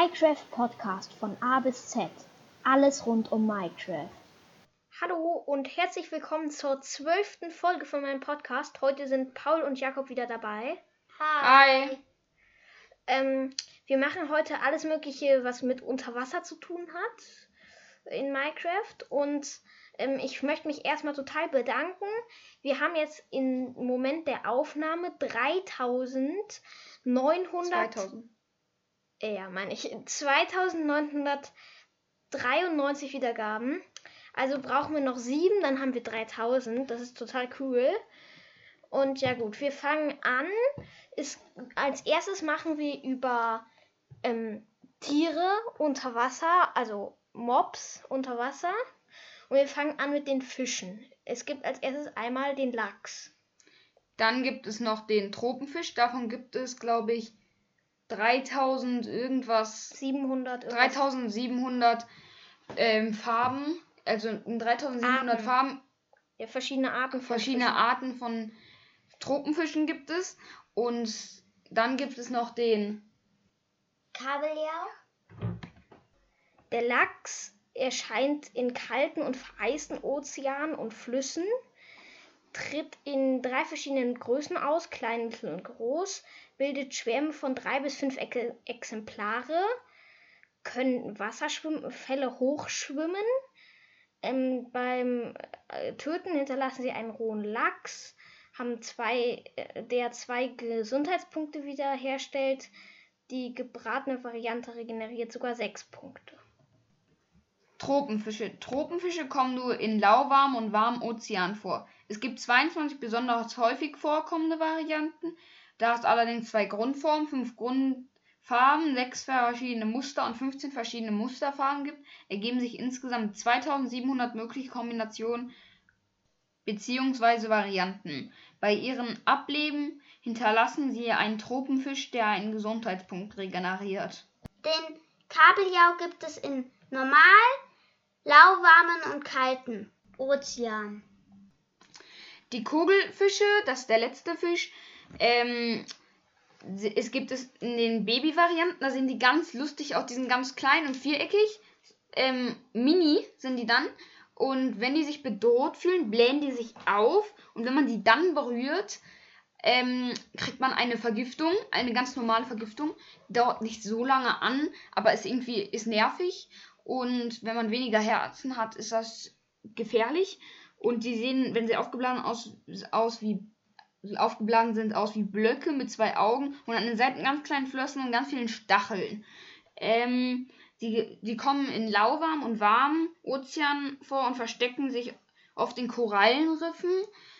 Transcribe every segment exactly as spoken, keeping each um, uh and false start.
Minecraft Podcast von A bis Z. Alles rund um Minecraft. Hallo und herzlich willkommen zur zwölften Folge von meinem Podcast. Heute sind Paul und Jakob wieder dabei. Hi. Hi. Ähm, wir machen heute alles Mögliche, was mit Unterwasser zu tun hat in Minecraft. Und ähm, ich möchte mich erstmal total bedanken. Wir haben jetzt im Moment der Aufnahme dreitausendneunhundert... zweitausend. Ja, meine ich. zweitausendneunhundertdreiundneunzig Wiedergaben. Also brauchen wir noch sieben, dann haben wir dreitausend. Das ist total cool. Und ja gut, wir fangen an. Ist, als erstes machen wir über ähm, Tiere unter Wasser, also Mobs unter Wasser. Und wir fangen an mit den Fischen. Es gibt als erstes einmal den Lachs. Dann gibt es noch den Tropenfisch. Davon gibt es, glaube ich, dreitausend irgendwas. siebenhundert. Irgendwas. dreitausendsiebenhundert ähm, Farben. Also in dreitausendsiebenhundert Arten. Farben. Ja, verschiedene Arten von Verschiedene Fischen. Arten von Tropenfischen gibt es. Und dann gibt es noch den Kabeljau. Der Lachs erscheint in kalten und vereisten Ozeanen und Flüssen, tritt in drei verschiedenen Größen aus, klein, mittel und groß, bildet Schwärme von drei bis fünf Ex- Exemplare, können Wasserfälle hochschwimmen. Ähm, beim äh, Töten hinterlassen sie einen rohen Lachs, haben zwei, äh, der zwei Gesundheitspunkte wiederherstellt. Die gebratene Variante regeneriert sogar sechs Punkte. Tropenfische. Tropenfische kommen nur in lauwarmen und warmen Ozeanen vor. Es gibt zweiundzwanzig besonders häufig vorkommende Varianten. Da es allerdings zwei Grundformen, fünf Grundfarben, sechs verschiedene Muster und fünfzehn verschiedene Musterfarben gibt, ergeben sich insgesamt zweitausendsiebenhundert mögliche Kombinationen bzw. Varianten. Bei ihrem Ableben hinterlassen sie einen Tropenfisch, der einen Gesundheitspunkt regeneriert. Den Kabeljau gibt es in normal, lauwarmen und kalten Ozeanen. Die Kugelfische, das ist der letzte Fisch, ähm, es gibt es in den Baby-Varianten, da sind die ganz lustig aus, die sind ganz klein und viereckig, ähm, mini sind die dann, und wenn die sich bedroht fühlen, blähen die sich auf, und wenn man die dann berührt, ähm, kriegt man eine Vergiftung, eine ganz normale Vergiftung, dauert nicht so lange an, aber ist irgendwie ist nervig, und wenn man weniger Herzen hat, ist das gefährlich. Und die sehen, wenn sie aufgeblasen aus, aus wie aufgeblasen sind, aus wie Blöcke mit zwei Augen und an den Seiten ganz kleinen Flossen und ganz vielen Stacheln. Ähm, die, die kommen in lauwarmen und warmen Ozeanen vor und verstecken sich oft in Korallenriffen.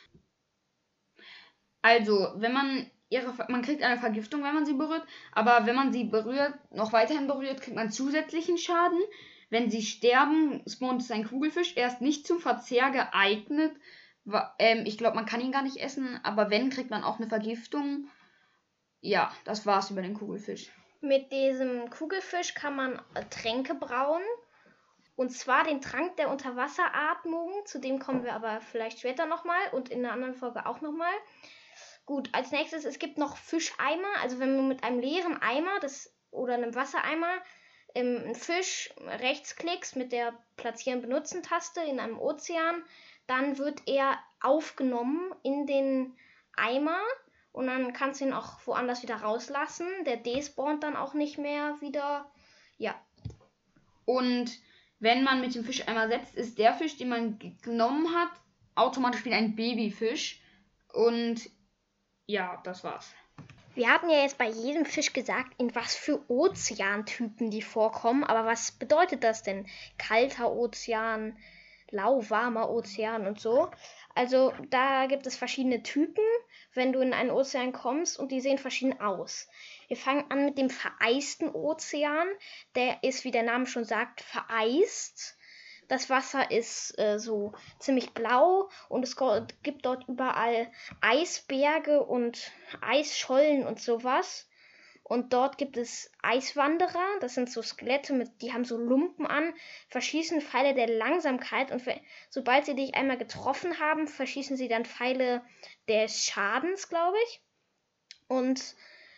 Also, wenn man ihre, man kriegt eine Vergiftung, wenn man sie berührt, aber wenn man sie berührt, noch weiterhin berührt, kriegt man zusätzlichen Schaden. Wenn sie sterben, spawnt es ein Kugelfisch. Er ist nicht zum Verzehr geeignet. Ähm, ich glaube, man kann ihn gar nicht essen, aber wenn, kriegt man auch eine Vergiftung. Ja, das war's über den Kugelfisch. Mit diesem Kugelfisch kann man Tränke brauen. Und zwar den Trank der Unterwasseratmung. Zu dem kommen wir aber vielleicht später nochmal und in einer anderen Folge auch nochmal. Gut, als nächstes, es gibt noch Fischeimer. Also wenn man mit einem leeren Eimer das, oder einem Wassereimer ähm, einen Fisch rechts klickst mit der Platzieren-Benutzen-Taste in einem Ozean, dann wird er aufgenommen in den Eimer und dann kannst du ihn auch woanders wieder rauslassen. Der despawnt dann auch nicht mehr wieder. Ja. Und wenn man mit dem Fischeimer setzt, ist der Fisch, den man genommen hat, automatisch wieder ein Babyfisch. Und ja, das war's. Wir hatten ja jetzt bei jedem Fisch gesagt, in was für Ozeantypen die vorkommen. Aber was bedeutet das denn? Kalter Ozean, lauwarmer Ozean und so. Also da gibt es verschiedene Typen, wenn du in einen Ozean kommst, und die sehen verschieden aus. Wir fangen an mit dem vereisten Ozean. Der ist, wie der Name schon sagt, vereist. Das Wasser ist äh, so ziemlich blau und es gibt dort überall Eisberge und Eisschollen und sowas. Und dort gibt es Eiswanderer, das sind so Skelette, mit, die haben so Lumpen an, verschießen Pfeile der Langsamkeit, und für, sobald sie dich einmal getroffen haben, verschießen sie dann Pfeile des Schadens, glaube ich. Und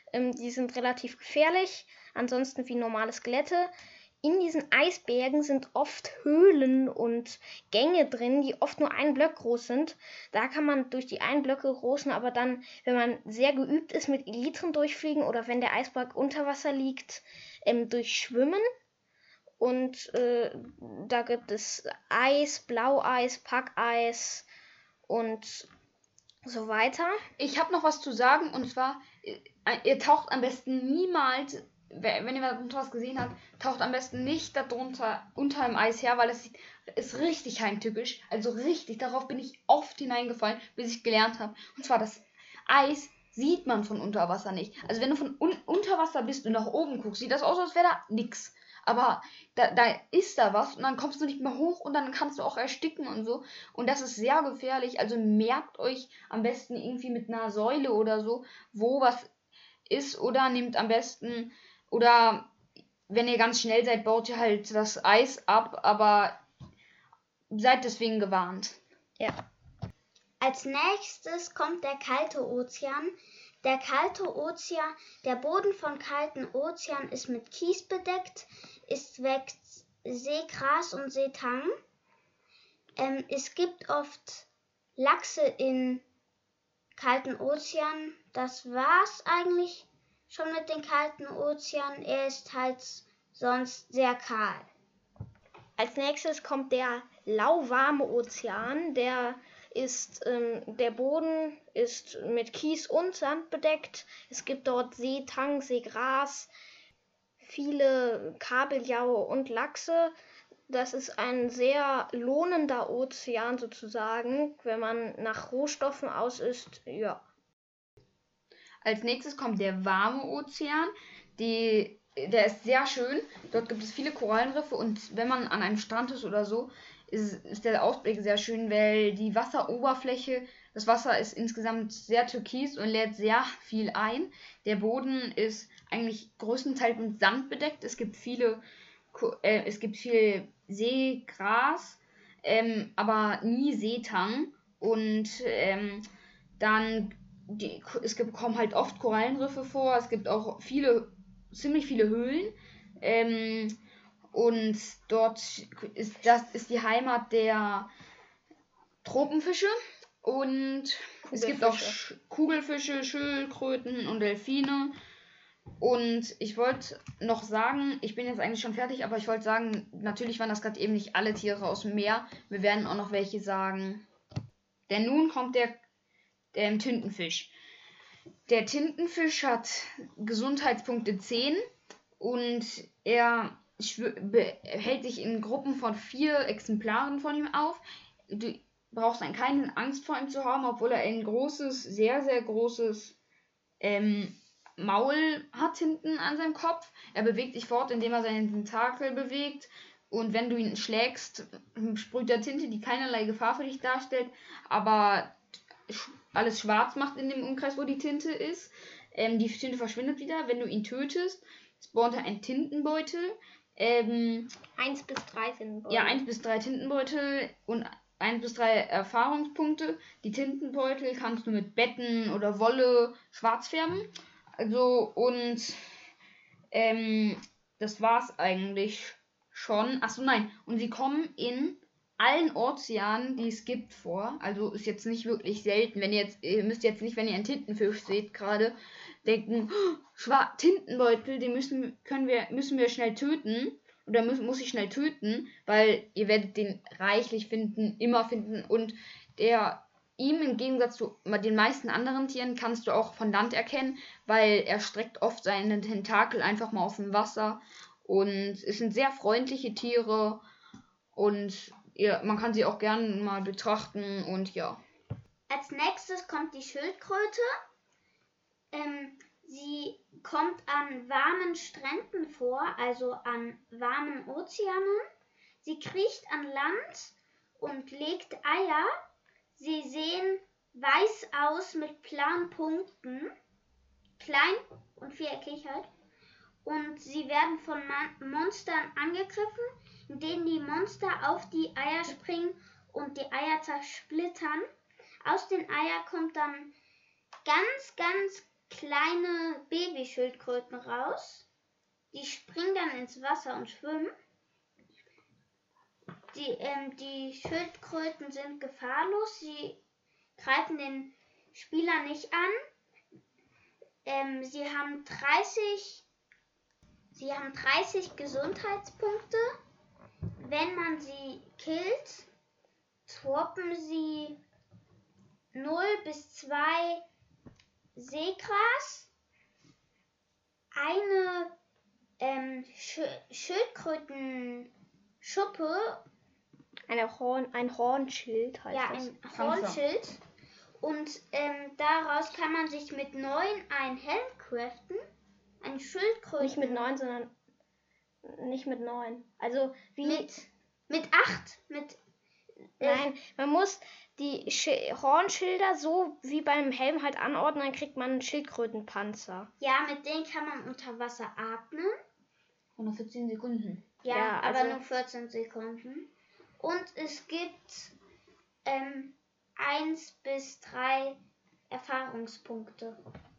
Ähm, die sind relativ gefährlich, ansonsten wie normale Skelette. In diesen Eisbergen sind oft Höhlen und Gänge drin, die oft nur einen Block groß sind. Da kann man durch die einen Blöcke großen, aber dann, wenn man sehr geübt ist, mit Elytren durchfliegen oder wenn der Eisberg unter Wasser liegt, ähm, durchschwimmen. Und äh, da gibt es Eis, Blaueis, Packeis und so weiter. Ich habe noch was zu sagen, und zwar, ihr, ihr taucht am besten niemals, wenn ihr darunter was gesehen habt, taucht am besten nicht darunter unter dem Eis her, weil es ist richtig heimtückisch. Also richtig, darauf bin ich oft hineingefallen, bis ich gelernt habe. Und zwar, das Eis sieht man von unter Wasser nicht. Also wenn du von un- unter Wasser bist und nach oben guckst, sieht das aus, als wäre da nix. Aber da, da ist da was und dann kommst du nicht mehr hoch und dann kannst du auch ersticken und so. Und das ist sehr gefährlich. Also merkt euch am besten irgendwie mit einer Säule oder so, wo was ist. Oder nehmt am besten, oder wenn ihr ganz schnell seid, baut ihr halt das Eis ab. Aber seid deswegen gewarnt. Ja. Als nächstes kommt der kalte Ozean. Der kalte Ozean, der Boden von kalten Ozean ist mit Kies bedeckt, es wächst Seegras und Seetang. Ähm, es gibt oft Lachse in kalten Ozean. Das war's eigentlich schon mit dem kalten Ozean. Er ist halt sonst sehr kahl. Als nächstes kommt der lauwarme Ozean, der ist, ähm, der Boden ist mit Kies und Sand bedeckt. Es gibt dort Seetang, Seegras, viele Kabeljaue und Lachse. Das ist ein sehr lohnender Ozean sozusagen, wenn man nach Rohstoffen aus ist. Ja. Als nächstes kommt der warme Ozean. Die, der ist sehr schön. Dort gibt es viele Korallenriffe und wenn man an einem Strand ist oder so, ist, ist der Ausblick sehr schön, weil die Wasseroberfläche, das Wasser ist insgesamt sehr türkis und lädt sehr viel ein. Der Boden ist eigentlich größtenteils mit Sand bedeckt. Es gibt viele, äh, es gibt viel Seegras, ähm, aber nie Seetang. Und ähm, dann die, es gibt, kommen halt oft Korallenriffe vor. Es gibt auch viele, ziemlich viele Höhlen. Ähm, und dort ist das ist die Heimat der Tropenfische. Und es gibt auch Sch- Kugelfische, Schildkröten und Delfine. Und ich wollte noch sagen, ich bin jetzt eigentlich schon fertig, aber ich wollte sagen, natürlich waren das gerade eben nicht alle Tiere aus dem Meer. Wir werden auch noch welche sagen. Denn nun kommt der, der Tintenfisch. Der Tintenfisch hat Gesundheitspunkte zehn und er schw- hält sich in Gruppen von vier Exemplaren von ihm auf. Du brauchst dann keine Angst vor ihm zu haben, obwohl er ein großes, sehr, sehr großes ähm, Maul hat hinten an seinem Kopf. Er bewegt sich fort, indem er seinen Tentakel bewegt. Und wenn du ihn schlägst, sprüht er Tinte, die keinerlei Gefahr für dich darstellt, aber alles schwarz macht in dem Umkreis, wo die Tinte ist. Ähm, die Tinte verschwindet wieder. Wenn du ihn tötest, spawnt er ein Tintenbeutel. Ähm, eins bis drei Tintenbeutel. Ja, eins bis drei Tintenbeutel und eins bis drei Erfahrungspunkte. Die Tintenbeutel kannst du mit Betten oder Wolle schwarz färben. Also, und ähm, das war's eigentlich schon. Achso, nein. Und sie kommen in allen Ozeanen, die es gibt, vor. Also ist jetzt nicht wirklich selten. Wenn ihr jetzt, ihr müsst jetzt nicht, wenn ihr einen Tintenfisch seht, gerade denken, oh, Schwa- Tintenbeutel, den müssen, können wir, müssen wir schnell töten. Oder muss, muss ich schnell töten, weil ihr werdet den reichlich finden, immer finden. Und der ihm im Gegensatz zu den meisten anderen Tieren kannst du auch von Land erkennen, weil er streckt oft seine Tentakel einfach mal auf dem Wasser. Und es sind sehr freundliche Tiere und ja, man kann sie auch gerne mal betrachten und ja. Als nächstes kommt die Schildkröte. Ähm, sie kommt an warmen Stränden vor, also an warmen Ozeanen. Sie kriecht an Land und legt Eier. Sie sehen weiß aus mit klaren Punkten, klein und viereckig halt. Und sie werden von Man- Monstern angegriffen, indem die Monster auf die Eier springen und die Eier zersplittern. Aus den Eiern kommt dann ganz, ganz kleine Babyschildkröten raus. Die springen dann ins Wasser und schwimmen. Die, ähm, die Schildkröten sind gefahrlos. Sie greifen den Spieler nicht an. Ähm, sie haben dreißig, sie haben dreißig Gesundheitspunkte. Wenn man sie killt, droppen sie null bis zwei Seegras, eine ähm, Sch Schildkrötenschuppe, Eine Horn, ein Hornschild heißt ja, das. ein Hornschild. Und ähm, daraus kann man sich mit neun einen Helm craften. Ein Schildkröten. Nicht mit neun, sondern nicht mit neun. Also wie. Mit, mit acht. Mit, äh, Nein, man muss die Sch Hornschilder so wie beim Helm halt anordnen, dann kriegt man einen Schildkrötenpanzer. Ja, mit denen kann man unter Wasser atmen. hundertvierzehn Sekunden. Ja, Ja, aber also- nur vierzehn Sekunden. Und es gibt ähm, eins bis drei Erfahrungspunkte.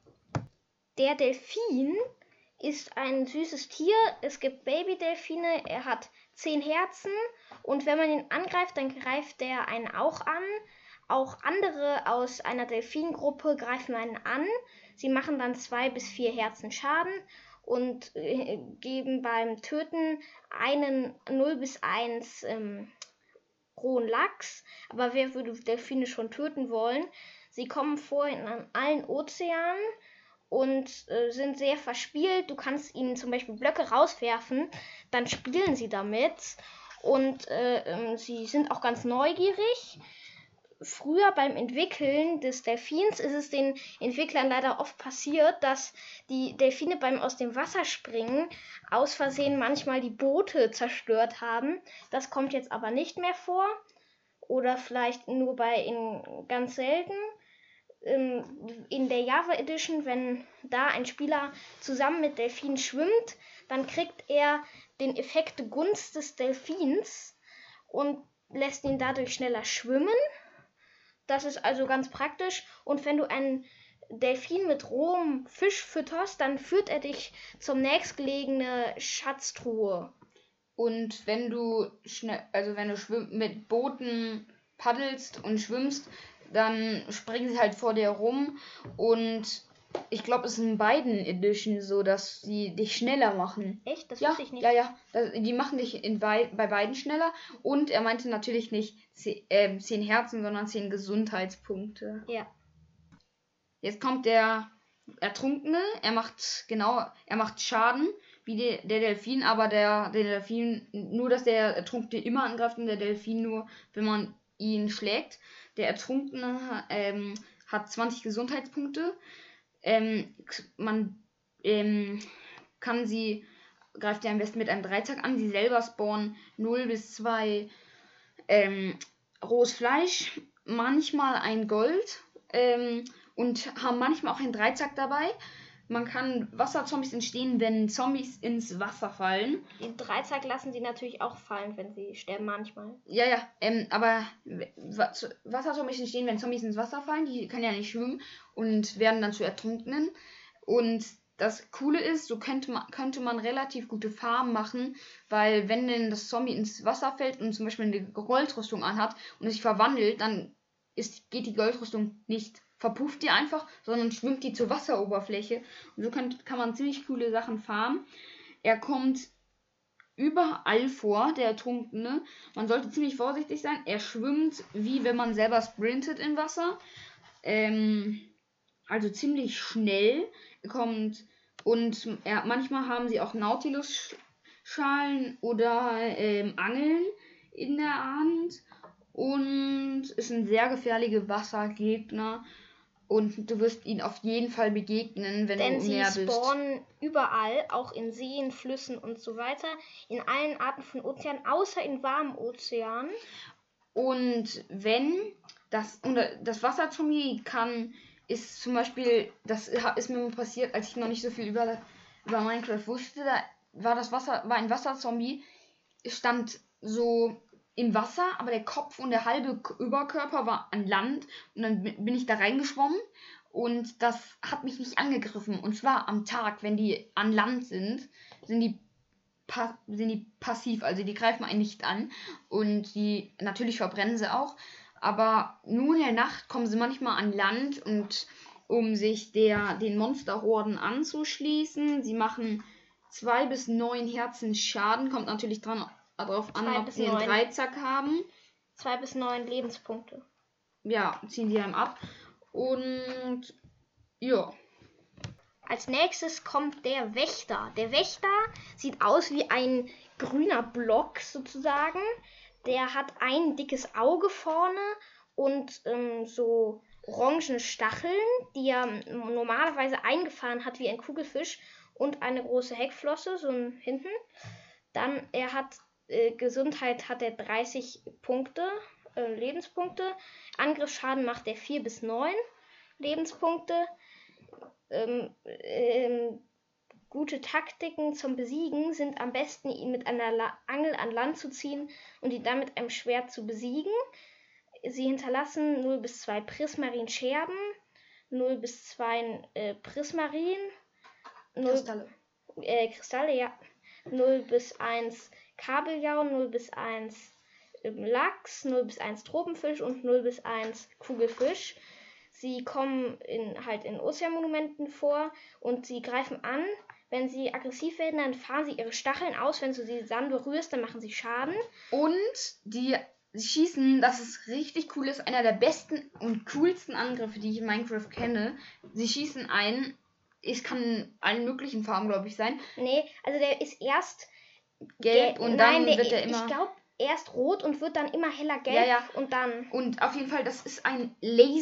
Der Delfin ist ein süßes Tier. Es gibt Babydelfine. Er hat zehn Herzen. Und wenn man ihn angreift, dann greift er einen auch an. Auch andere aus einer Delfingruppe greifen einen an. Sie machen dann zwei bis vier Herzen Schaden und äh, geben beim Töten einen null bis eins ähm, rohen Lachs. Aber wer würde Delfine schon töten wollen? Sie kommen vor in allen Ozeanen und äh, sind sehr verspielt. Du kannst ihnen zum Beispiel Blöcke rauswerfen, dann spielen sie damit. Und äh, ähm, sie sind auch ganz neugierig. Früher beim Entwickeln des Delfins ist es den Entwicklern leider oft passiert, dass die Delfine beim aus dem Wasser springen aus Versehen manchmal die Boote zerstört haben. Das kommt jetzt aber nicht mehr vor. Oder vielleicht nur bei in ganz selten. In der Java Edition, wenn da ein Spieler zusammen mit Delfin schwimmt, dann kriegt er den Effekt Gunst des Delfins und lässt ihn dadurch schneller schwimmen. Das ist also ganz praktisch. Und wenn du einen Delfin mit rohem Fisch fütterst, dann führt er dich zum nächstgelegene Schatztruhe. Und wenn du schnell, also wenn du schwimm mit Booten paddelst und schwimmst, dann springen sie halt vor dir rum. Und ich glaube, es ist in beiden Editions so, dass sie dich schneller machen. Echt? Das Ja, wusste ich nicht. ja, ja. Das, die machen dich in bei, bei beiden schneller. Und er meinte natürlich nicht zehn, äh, zehn Herzen, sondern zehn Gesundheitspunkte. Ja. Jetzt kommt der Ertrunkene. Er macht genau, er macht Schaden wie der, der Delfin, aber der, der Delfin, nur dass der Ertrunkene immer angreift und der Delfin nur, wenn man ihn schlägt. Der Ertrunkene ähm, hat zwanzig Gesundheitspunkte. Ähm, man ähm, kann sie, greift er am besten mit einem Dreizack an. Sie selber spawnen null bis zwei ähm, rohes Fleisch, manchmal ein Gold ähm, und haben manchmal auch einen Dreizack dabei. Man kann Wasserzombies entstehen, wenn Zombies ins Wasser fallen. Den Dreizack lassen sie natürlich auch fallen, wenn sie sterben manchmal. Ja, ja, ähm, aber Wa- zu- Wasserzombies entstehen, wenn Zombies ins Wasser fallen. Die können ja nicht schwimmen und werden dann zu Ertrunkenen. Und das Coole ist, so könnte man, könnte man relativ gute Farben machen, weil wenn denn das Zombie ins Wasser fällt und zum Beispiel eine Goldrüstung anhat und es sich verwandelt, dann ist, geht die Goldrüstung nicht, verpufft die einfach, sondern schwimmt die zur Wasseroberfläche. Und so kann, kann man ziemlich coole Sachen farmen. Er kommt überall vor, der Ertrunkene. Man sollte ziemlich vorsichtig sein. Er schwimmt, wie wenn man selber sprintet im Wasser. Ähm, also ziemlich schnell. Er kommt und er, manchmal haben sie auch Nautilus-Schalen oder ähm, Angeln in der Hand. Und ist ein sehr gefährlicher Wassergegner. Und du wirst ihn auf jeden Fall begegnen, wenn Denn du sie näher bist. spawnen überall, auch in Seen, Flüssen und so weiter, in allen Arten von Ozeanen, außer in warmen Ozeanen. Und wenn das, und das Wasserzombie kann, ist zum Beispiel, das ist mir mal passiert, als ich noch nicht so viel über, über Minecraft wusste, da war das Wasser, war ein Wasserzombie, stand so im Wasser, aber der Kopf und der halbe K- Überkörper war an Land und dann bi- bin ich da reingeschwommen Und das hat mich nicht angegriffen. Und zwar am Tag, wenn die an Land sind, sind die, pa- sind die passiv. Also die greifen einen nicht an. Und die natürlich verbrennen sie auch. Aber nur in der Nacht kommen sie manchmal an Land, und um sich der, den Monsterhorden anzuschließen. Sie machen zwei bis neun Herzen Schaden. Kommt natürlich dran, darauf an, Zwei ob bis sie einen neun. Dreizack haben. Zwei bis neun Lebenspunkte. Ja, ziehen die einem ab. Und ja. Als nächstes kommt der Wächter. Der Wächter sieht aus wie ein grüner Block sozusagen. Der hat ein dickes Auge vorne und ähm, so orangene Stacheln, die er normalerweise eingefahren hat wie ein Kugelfisch, und eine große Heckflosse, so hinten. Dann, er hat äh, Gesundheit hat er dreißig Punkte, äh, Lebenspunkte. Angriffsschaden macht er vier bis neun Lebenspunkte. Ähm, ähm, gute Taktiken zum Besiegen sind am besten, ihn mit einer La- Angel an Land zu ziehen und ihn dann mit einem Schwert zu besiegen. Sie hinterlassen null bis zwei Prismarin-Scherben, null bis zwei äh, Prismarin, null, Kristalle. äh, Kristalle, ja, null bis eins Kabeljau, null bis eins ähm, Lachs, null bis eins Tropenfisch und null bis eins Kugelfisch. Sie kommen in, halt in Ozeanmonumenten vor und sie greifen an. Wenn sie aggressiv werden, dann fahren sie ihre Stacheln aus. Wenn du sie dann berührst, dann machen sie Schaden. Und die sie schießen, das ist richtig cool, ist einer der besten und coolsten Angriffe, die ich in Minecraft kenne. Sie schießen ein, es kann in allen möglichen Farben, glaube ich, sein. Nee, also der ist erst Gelb gel- und Nein, dann der, wird er immer... Ich glaube, erst rot und wird dann immer heller gelb Ja, ja. und dann... Und auf jeden Fall, das ist ein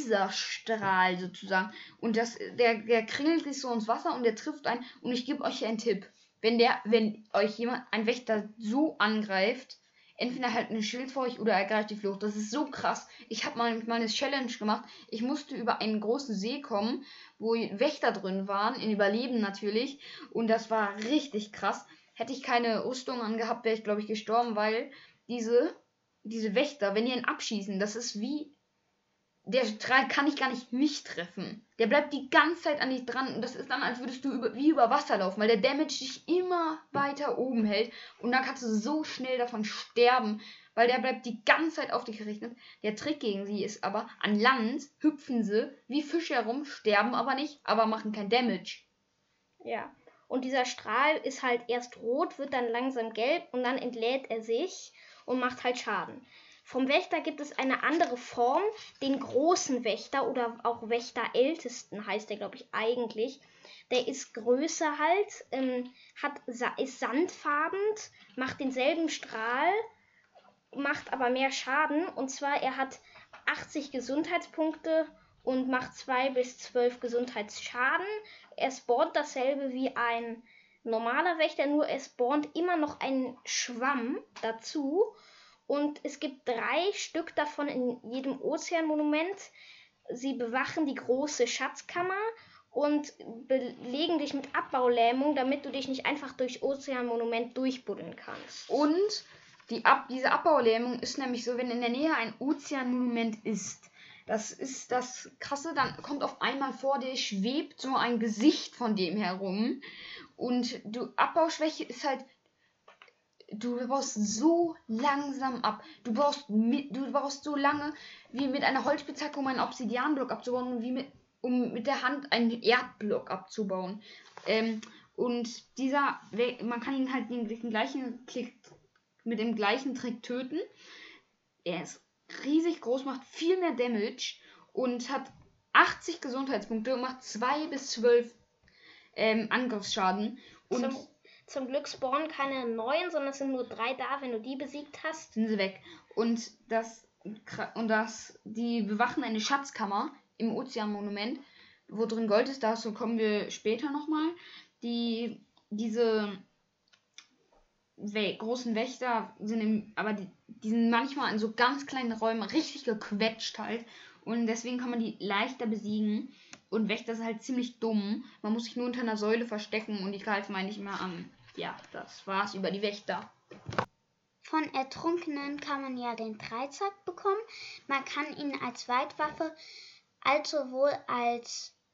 Laserstrahl sozusagen. Und das, der, der kringelt sich so ins Wasser und der trifft einen. Und ich gebe euch einen Tipp. Wenn der, wenn euch jemand, ein Wächter so angreift, entweder halt eine Schild vor euch oder er greift die Flucht. Das ist so krass. Ich habe mal, mal eine Challenge gemacht. Ich musste über einen großen See kommen, wo Wächter drin waren, in Überleben natürlich. Und das war richtig krass. Hätte ich keine Rüstung angehabt, wäre ich, glaube ich, gestorben, weil diese, diese Wächter, wenn die ihn abschießen, das ist wie... Der Strahl kann ich gar nicht nicht treffen. Der bleibt die ganze Zeit an dich dran und das ist dann, als würdest du über, wie über Wasser laufen, weil der Damage dich immer weiter oben hält und dann kannst du so schnell davon sterben, weil der bleibt die ganze Zeit auf dich gerichtet. Der Trick gegen sie ist aber, an Land hüpfen sie wie Fische herum, sterben aber nicht, aber machen kein Damage. Ja. Und dieser Strahl ist halt erst rot, wird dann langsam gelb und dann entlädt er sich und macht halt Schaden. Vom Wächter gibt es eine andere Form, den großen Wächter oder auch Wächterältesten heißt der, glaube ich, eigentlich. Der ist größer halt, ähm, hat, ist sandfarben, macht denselben Strahl, macht aber mehr Schaden. Und zwar, er hat achtzig Gesundheitspunkte und macht zwei bis zwölf Gesundheitsschaden. Er spawnt dasselbe wie ein normaler Wächter, nur er spawnt immer noch einen Schwamm dazu. Und es gibt drei Stück davon in jedem Ozeanmonument. Sie bewachen die große Schatzkammer und belegen dich mit Abbaulähmung, damit du dich nicht einfach durch Ozeanmonument durchbuddeln kannst. Und die Ab diese Abbaulähmung ist nämlich so, wenn in der Nähe ein Ozeanmonument ist. Das ist das Krasse, dann kommt auf einmal vor dir, schwebt so ein Gesicht von dem herum. Und du Abbauschwäche ist halt... Du baust so langsam ab. Du brauchst, mit, du brauchst so lange wie mit einer Holzspitzhacke, um einen Obsidianblock abzubauen, und wie mit, um mit der Hand einen Erdblock abzubauen. Ähm, und dieser, man kann ihn halt mit dem gleichen Klick, mit dem gleichen Trick töten. Er ist riesig groß, macht viel mehr Damage und hat achtzig Gesundheitspunkte und macht zwei bis zwölf ähm, Angriffsschaden. Und Zum Zum Glück spawnen keine neuen, sondern es sind nur drei da. Wenn du die besiegt hast, sind sie weg. Und das, und das, die bewachen eine Schatzkammer im Ozeanmonument, wo drin Gold ist. Dazu kommen wir später nochmal. Die, diese We- großen Wächter sind im, aber die, die sind manchmal in so ganz kleinen Räumen richtig gequetscht halt. Und deswegen kann man die leichter besiegen. Und Wächter sind halt ziemlich dumm. Man muss sich nur unter einer Säule verstecken und die greifen einen nicht mehr an. Ja, das war's über die Wächter. Von Ertrunkenen kann man ja den Dreizack bekommen. Man kann ihn als Weitwaffe als sowohl als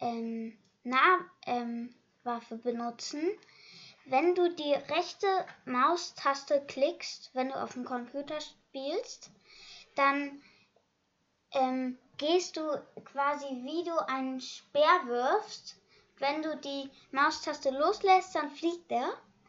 ähm, Nahwaffe ähm, Waffe benutzen. Wenn du die rechte Maustaste klickst, wenn du auf dem Computer spielst, dann ähm, gehst du quasi, wie du einen Speer wirfst. Wenn du die Maustaste loslässt, dann fliegt er.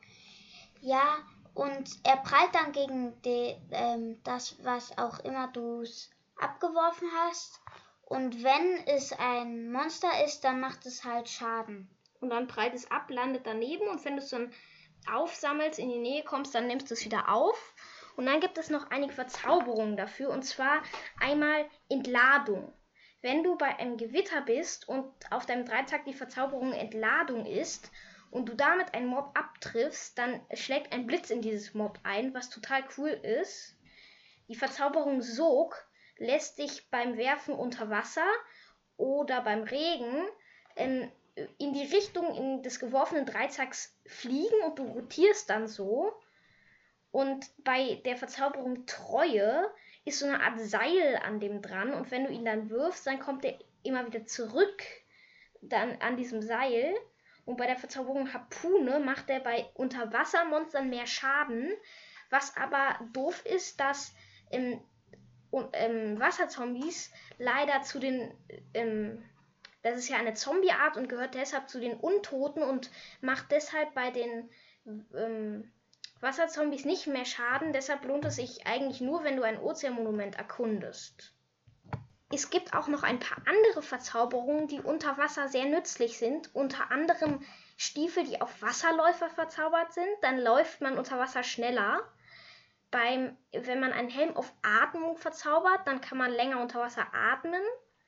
Ja, und er prallt dann gegen die, ähm, das, was auch immer du abgeworfen hast. Und wenn es ein Monster ist, dann macht es halt Schaden. Und dann prallt es ab, landet daneben und wenn du es dann aufsammelst, in die Nähe kommst, dann nimmst du es wieder auf. Und dann gibt es noch einige Verzauberungen dafür, und zwar einmal Entladung. Wenn du bei einem Gewitter bist und auf deinem Dreizack die Verzauberung Entladung ist und du damit einen Mob abtriffst, dann schlägt ein Blitz in dieses Mob ein, was total cool ist. Die Verzauberung Sog lässt dich beim Werfen unter Wasser oder beim Regen ähm, in die Richtung in des geworfenen Dreizacks fliegen und du rotierst dann so. Und bei der Verzauberung Treue ist so eine Art Seil an dem dran und wenn du ihn dann wirfst, dann kommt er immer wieder zurück dann an diesem Seil. Und bei der Verzauberung Harpune macht er bei Unterwassermonstern mehr Schaden, was aber doof ist, dass ähm, ähm, Wasserzombies leider zu den ähm, das ist ja eine Zombie-Art und gehört deshalb zu den Untoten und macht deshalb bei den ähm, Wasserzombies nicht mehr Schaden. Deshalb lohnt es sich eigentlich nur, wenn du ein Ozeanmonument erkundest. Es gibt auch noch ein paar andere Verzauberungen, die unter Wasser sehr nützlich sind. Unter anderem Stiefel, die auf Wasserläufer verzaubert sind. Dann läuft man unter Wasser schneller. Beim, wenn man einen Helm auf Atmung verzaubert, dann kann man länger unter Wasser atmen.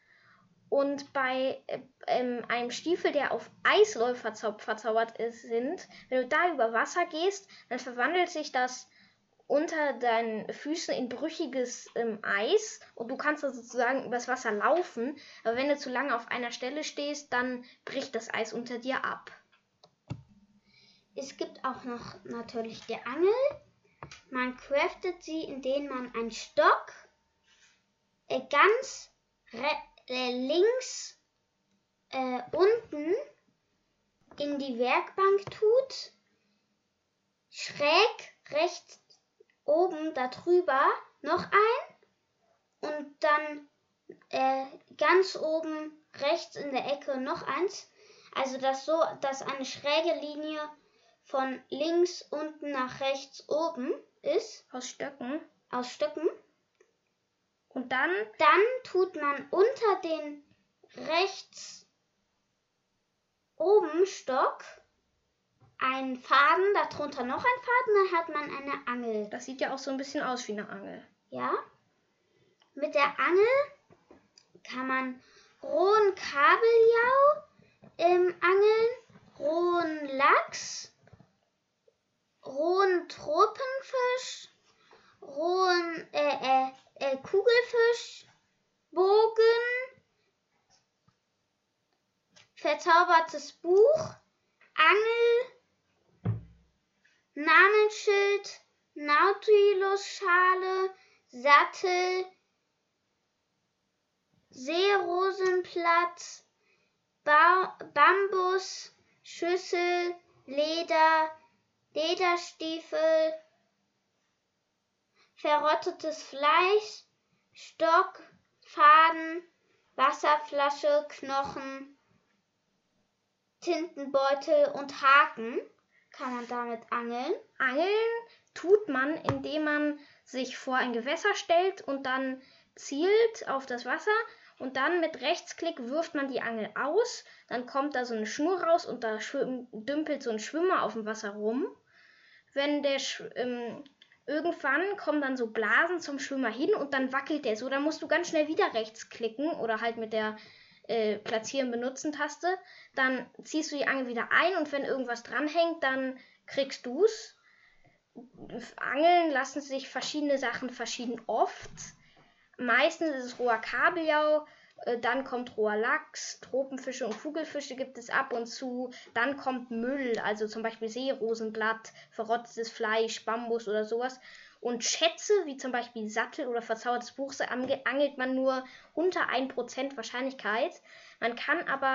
Und bei äh, ähm, einem Stiefel, der auf Eisläufer verzau- verzaubert ist, sind, wenn du da über Wasser gehst, dann verwandelt sich das unter deinen Füßen in brüchiges ähm, Eis und du kannst da sozusagen übers Wasser laufen. Aber wenn du zu lange auf einer Stelle stehst, dann bricht das Eis unter dir ab. Es gibt auch noch natürlich die Angel. Man craftet sie, indem man einen Stock äh, ganz re- äh, links äh, unten in die Werkbank tut, schräg rechts oben darüber noch ein und dann äh, ganz oben rechts in der Ecke noch eins. Also das so, dass eine schräge Linie von links unten nach rechts oben ist. Aus Stöcken. Aus Stöcken. Und dann? Dann tut man unter den rechts oben Stock einen Faden, darunter noch ein Faden, dann hat man eine Angel. Das sieht ja auch so ein bisschen aus wie eine Angel. Ja. Mit der Angel kann man rohen Kabeljau ähm, angeln, rohen Lachs, rohen Tropenfisch, rohen äh, äh, äh, Kugelfisch, Bogen, verzaubertes Buch, Angel, Namensschild, Nautilus-Schale, Sattel, Seerosenblatt, ba- Bambus, Schüssel, Leder, Lederstiefel, verrottetes Fleisch, Stock, Faden, Wasserflasche, Knochen, Tintenbeutel und Haken kann man damit angeln. Angeln tut man, indem man sich vor ein Gewässer stellt und dann zielt auf das Wasser und dann mit Rechtsklick wirft man die Angel aus. Dann kommt da so eine Schnur raus und da schwim- dümpelt so ein Schwimmer auf dem Wasser rum. Wenn der Sch- ähm, irgendwann kommen dann so Blasen zum Schwimmer hin und dann wackelt der so. Dann musst du ganz schnell wieder rechts klicken oder halt mit der äh, Platzieren benutzen Taste. Dann ziehst du die Angel wieder ein und wenn irgendwas dranhängt, dann kriegst du's. Angeln lassen sich verschiedene Sachen verschieden oft. Meistens ist es roher Kabeljau, äh, dann kommt roher Lachs, Tropenfische und Kugelfische gibt es ab und zu. Dann kommt Müll, also zum Beispiel Seerosenblatt, verrottetes Fleisch, Bambus oder sowas. Und Schätze, wie zum Beispiel Sattel oder verzaubertes Buch, ange- angelt man nur unter ein Prozent Wahrscheinlichkeit. Man kann aber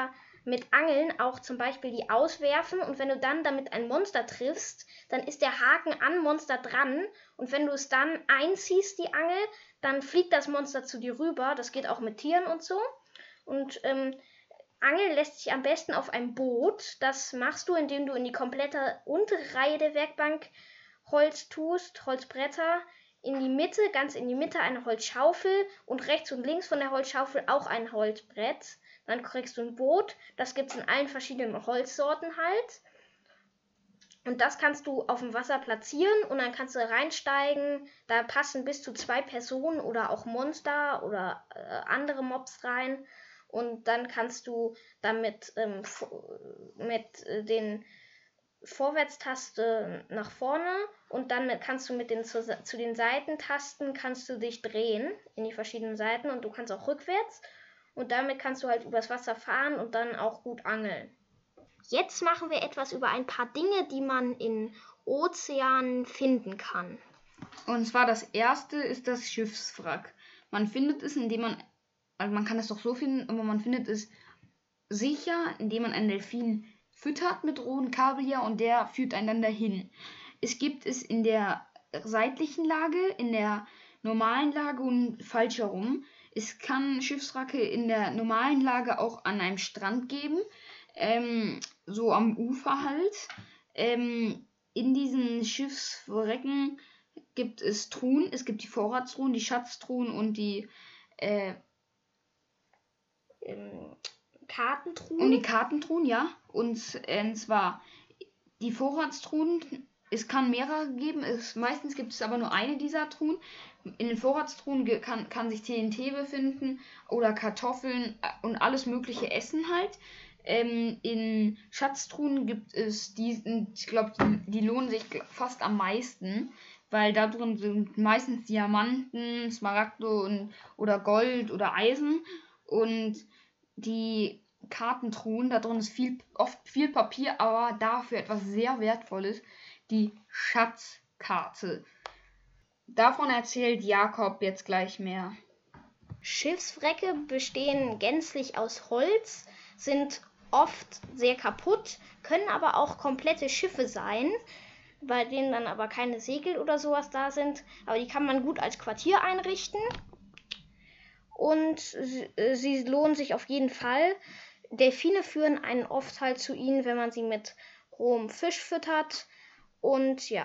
mit Angeln auch zum Beispiel die auswerfen und wenn du dann damit ein Monster triffst, dann ist der Haken an Monster dran und wenn du es dann einziehst, die Angel, dann fliegt das Monster zu dir rüber. Das geht auch mit Tieren und so. Und ähm, Angeln lässt sich am besten auf einem Boot. Das machst du, indem du in die komplette untere Reihe der Werkbank Holz tust, Holzbretter, in die Mitte, ganz in die Mitte eine Holzschaufel und rechts und links von der Holzschaufel auch ein Holzbrett. Dann kriegst du ein Boot, das gibt es in allen verschiedenen Holzsorten halt. Und das kannst du auf dem Wasser platzieren und dann kannst du reinsteigen. Da passen bis zu zwei Personen oder auch Monster oder äh, andere Mobs rein. Und dann kannst du damit ähm, mit äh, den Vorwärtstaste nach vorne und dann kannst du mit den zu, zu den Seitentasten kannst du dich drehen in die verschiedenen Seiten und du kannst auch rückwärts und damit kannst du halt übers Wasser fahren und dann auch gut angeln. Jetzt machen wir etwas über ein paar Dinge, die man in Ozeanen finden kann. Und zwar das erste ist das Schiffswrack. Man findet es, indem man, also man kann es doch so finden, aber man findet es sicher, indem man einen Delfin füttert mit rohen Kabeljau und der führt einen dann dahin. Es gibt es in der seitlichen Lage, in der normalen Lage und falsch herum. Es kann Schiffswracke in der normalen Lage auch an einem Strand geben, ähm, so am Ufer halt. Ähm, in diesen Schiffswracken gibt es Truhen, es gibt die Vorratstruhen, die Schatztruhen und die äh, ähm, Kartentruhen. Und die Kartentruhen, ja. Und äh, zwar die Vorratstruhen, es kann mehrere geben, es, meistens gibt es aber nur eine dieser Truhen. In den Vorratstruhen ge- kann, kann sich T N T befinden oder Kartoffeln äh, und alles mögliche Essen halt. Ähm, in Schatztruhen gibt es die, ich glaube, die, die lohnen sich fast am meisten, weil da drin sind meistens Diamanten, Smaragde und, oder Gold oder Eisen. Und die Kartentruhen, da drin ist viel, oft viel Papier, aber dafür etwas sehr Wertvolles, die Schatzkarte. Davon erzählt Jakob jetzt gleich mehr. Schiffswracke bestehen gänzlich aus Holz, sind oft sehr kaputt, können aber auch komplette Schiffe sein, bei denen dann aber keine Segel oder sowas da sind, aber die kann man gut als Quartier einrichten. Und sie, sie lohnen sich auf jeden Fall. Delfine führen einen oft halt zu ihnen, wenn man sie mit rohem Fisch füttert. Und ja.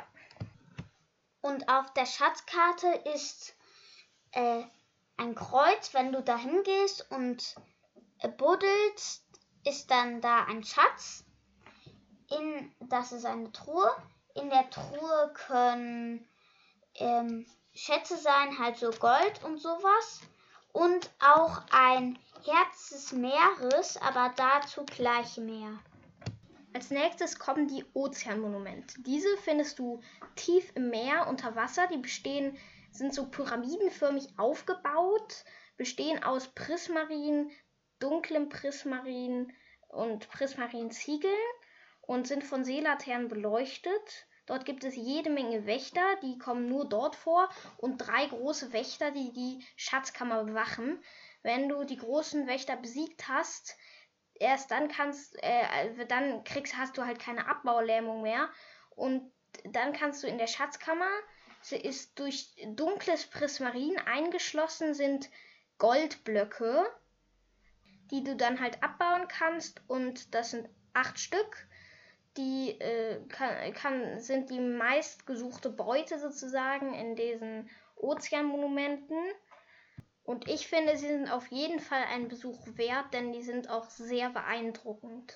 Und auf der Schatzkarte ist äh, ein Kreuz. Wenn du da hingehst und äh, buddelst, ist dann da ein Schatz. In, das ist eine Truhe. In der Truhe können ähm, Schätze sein, halt so Gold und sowas. Und auch ein Herz des Meeres, aber dazu gleich mehr. Als nächstes kommen die Ozeanmonumente. Diese findest du tief im Meer unter Wasser. Die bestehen, sind so pyramidenförmig aufgebaut, bestehen aus Prismarin, dunklem Prismarin und Prismarinziegeln und sind von Seelaternen beleuchtet. Dort gibt es jede Menge Wächter, die kommen nur dort vor und drei große Wächter, die die Schatzkammer bewachen. Wenn du die großen Wächter besiegt hast, erst dann kannst, äh, dann kriegst, hast du halt keine Abbaulähmung mehr und dann kannst du in der Schatzkammer, sie ist durch dunkles Prismarin eingeschlossen, sind Goldblöcke, die du dann halt abbauen kannst und das sind acht Stück. Die äh, kann, kann, sind die meistgesuchte Beute sozusagen in diesen Ozeanmonumenten. Und ich finde, sie sind auf jeden Fall einen Besuch wert, denn die sind auch sehr beeindruckend.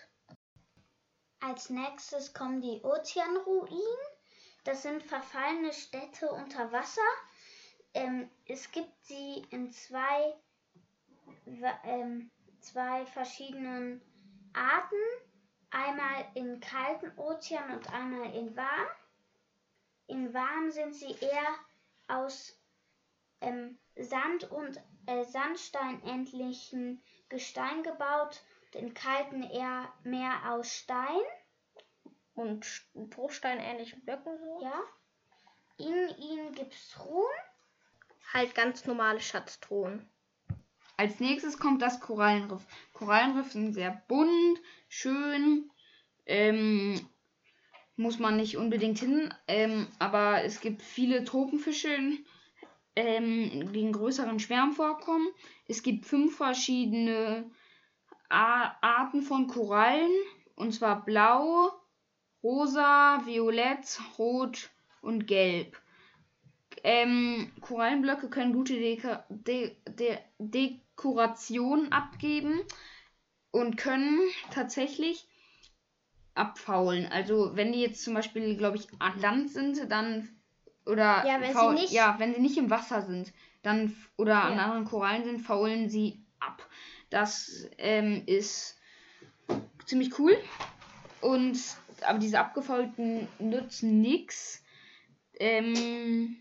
Als nächstes kommen die Ozeanruinen. Das sind verfallene Städte unter Wasser. Ähm, es gibt sie in zwei, ähm, zwei verschiedenen Arten. Einmal im kalten Ozean und einmal in warm. In warm sind sie eher aus ähm, Sand und äh, Sandstein-ähnlichen Gestein gebaut und in kalten eher mehr aus Stein. Und Bruchstein-ähnlichen Blöcken so? Ja. In ihnen gibt es Truhen. Halt ganz normale Schatztruhen. als nächstes kommt das Korallenriff. Korallenriff sind sehr bunt, schön, ähm, muss man nicht unbedingt hin, ähm, aber es gibt viele Tropenfische, ähm, die in größeren Schwärmen vorkommen. Es gibt fünf verschiedene A- Arten von Korallen, und zwar blau, rosa, violett, rot und gelb. Ähm, Korallenblöcke können gute Deka- De- De- Dekoration abgeben und können tatsächlich abfaulen. Also wenn die jetzt zum Beispiel, glaube ich, an Land sind, dann oder Ja, wenn faul- sie nicht- ja, wenn sie nicht im Wasser sind, dann oder an Ja. anderen Korallen sind, faulen sie ab. Das ähm, ist ziemlich cool. Und aber diese abgefaulten nützen nichts. Ähm,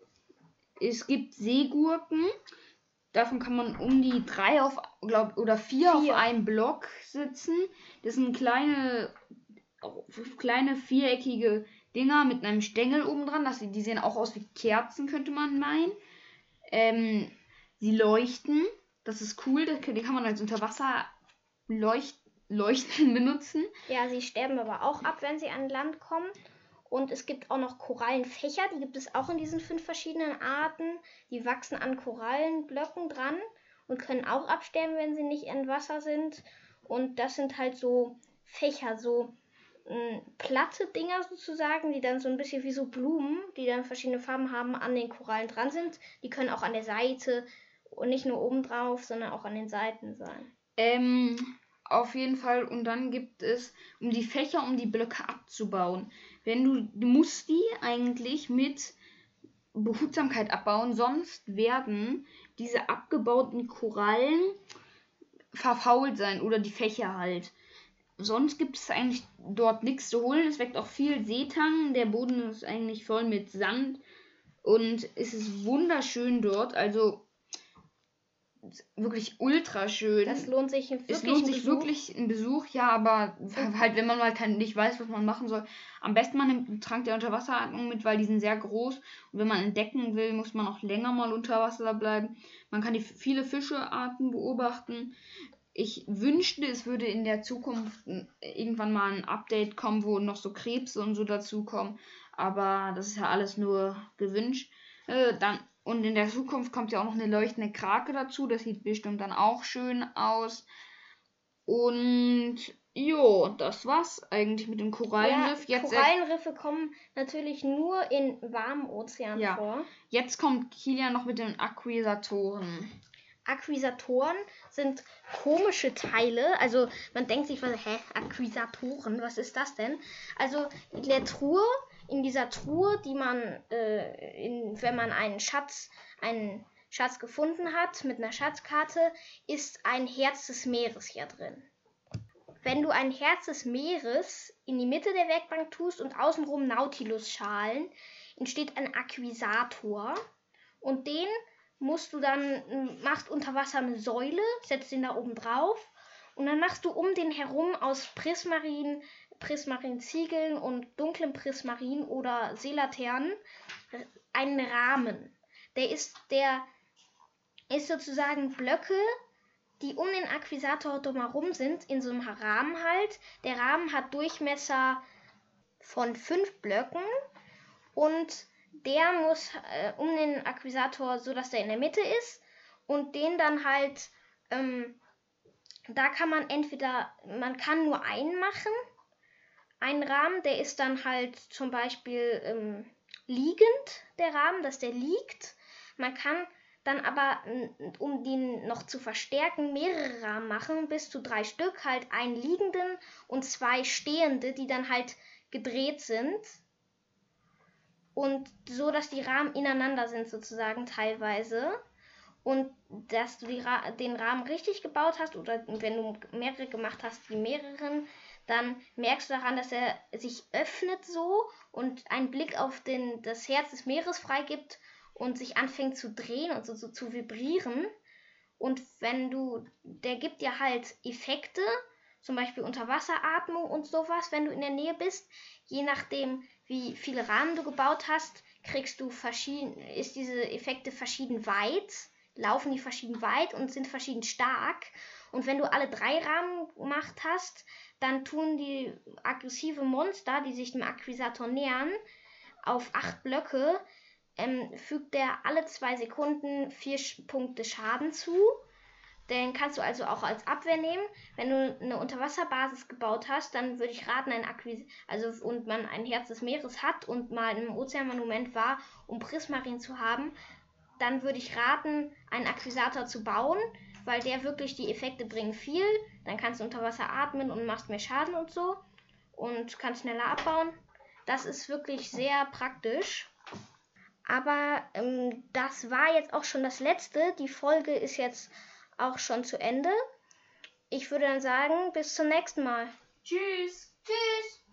es gibt Seegurken. Davon kann man um die drei auf, glaub, oder vier, auf Vier. einem Block sitzen. Das sind kleine, kleine viereckige Dinger mit einem Stängel oben dran. Das, die sehen auch aus wie Kerzen, könnte man meinen. Ähm, sie leuchten. Das ist cool. Das, die kann man als Unterwasser leucht, leuchten benutzen. Ja, sie sterben aber auch ab, wenn sie an Land kommen. Und es gibt auch noch Korallenfächer, die gibt es auch in diesen fünf verschiedenen Arten. Die wachsen an Korallenblöcken dran und können auch absterben, wenn sie nicht in Wasser sind. Und das sind halt so Fächer, so mh, platte Dinger sozusagen, die dann so ein bisschen wie so Blumen, die dann verschiedene Farben haben, an den Korallen dran sind. Die können auch an der Seite und nicht nur oben drauf, sondern auch an den Seiten sein. Ähm, auf jeden Fall. Und dann gibt es, um die Fächer, um die Blöcke abzubauen. Wenn du, du musst die eigentlich mit Behutsamkeit abbauen, sonst werden diese abgebauten Korallen verfault sein oder die Fächer halt. Sonst gibt es eigentlich dort nichts zu holen. Es weckt auch viel Seetang. Der Boden ist eigentlich voll mit Sand und es ist wunderschön dort. Also wirklich ultra schön. Das lohnt sich wirklich. Es lohnt ein sich Besuch. wirklich ein Besuch, ja, aber halt, wenn man mal kein, nicht weiß, was man machen soll. Am besten man nimmt einen Trank der Unterwasseratmung mit, weil die sind sehr groß. Und wenn man entdecken will, muss man auch länger mal unter Wasser bleiben. Man kann die viele Fischearten beobachten. Ich wünschte, es würde in der Zukunft irgendwann mal ein Update kommen, wo noch so Krebse und so dazukommen. Aber das ist ja alles nur gewünscht. Äh, dann Und in der Zukunft kommt ja auch noch eine leuchtende Krake dazu. Das sieht bestimmt dann auch schön aus. Und jo, das war's eigentlich mit dem Korallenriff. Ja, jetzt, Korallenriffe kommen natürlich nur in warmen Ozeanen Ja. vor. jetzt kommt Kilian noch mit den Akquisatoren. Akquisatoren sind komische Teile. Also man denkt sich, was, hä, Akquisatoren, was ist das denn? Also in der Truhe, in dieser Truhe, die man, äh, in, wenn man einen Schatz, einen Schatz gefunden hat mit einer Schatzkarte, ist ein Herz des Meeres hier drin. Wenn du ein Herz des Meeres in die Mitte der Werkbank tust und außenrum Nautilus-Schalen, entsteht ein Akquisator und den musst du dann, machst unter Wasser eine Säule, setzt den da oben drauf und dann machst du um den herum aus Prismarin, Prismarin-Ziegeln und dunklem Prismarin oder Seelaternen einen Rahmen. Der ist, der ist sozusagen Blöcke, die um den Akquisator drumherum sind, in so einem Rahmen halt. Der Rahmen hat Durchmesser von fünf Blöcken und der muss äh, um den Akquisator, so dass der in der Mitte ist und den dann halt, ähm, da kann man entweder, man kann nur einen machen, einen Rahmen, der ist dann halt zum Beispiel ähm, liegend, der Rahmen, dass der liegt. Man kann dann aber, um den noch zu verstärken, mehrere Rahmen machen, bis zu drei Stück, halt einen liegenden und zwei stehende, die dann halt gedreht sind. Und so, dass die Rahmen ineinander sind sozusagen teilweise. Und dass du die Ra- den Rahmen richtig gebaut hast oder wenn du mehrere gemacht hast, die mehreren, dann merkst du daran, dass er sich öffnet so und einen Blick auf den, das Herz des Meeres freigibt und sich anfängt zu drehen und so, so zu vibrieren. Und wenn du, der gibt dir halt Effekte, zum Beispiel Unterwasseratmung und sowas, wenn du in der Nähe bist. Je nachdem, wie viele Rahmen du gebaut hast, kriegst du verschieden, ist diese Effekte verschieden weit, laufen die verschieden weit und sind verschieden stark. Und wenn du alle drei Rahmen gemacht hast, dann tun die aggressive Monster, die sich dem Akquisator nähern, auf acht Blöcke, ähm, fügt der alle zwei Sekunden vier Punkte Schaden zu. Den kannst du also auch als Abwehr nehmen. Wenn du eine Unterwasserbasis gebaut hast, dann würde ich raten, ein Akquis also und man ein Herz des Meeres hat und mal im Ozeanmonument war, um Prismarin zu haben, dann würde ich raten, einen Akquisator zu bauen, weil der wirklich die Effekte bringen viel. Dann kannst du unter Wasser atmen und machst mehr Schaden und so und kannst schneller abbauen. Das ist wirklich sehr praktisch. Aber ähm, das war jetzt auch schon das Letzte. Die Folge ist jetzt auch schon zu Ende. Ich würde dann sagen, bis zum nächsten Mal. Tschüss. Tschüss.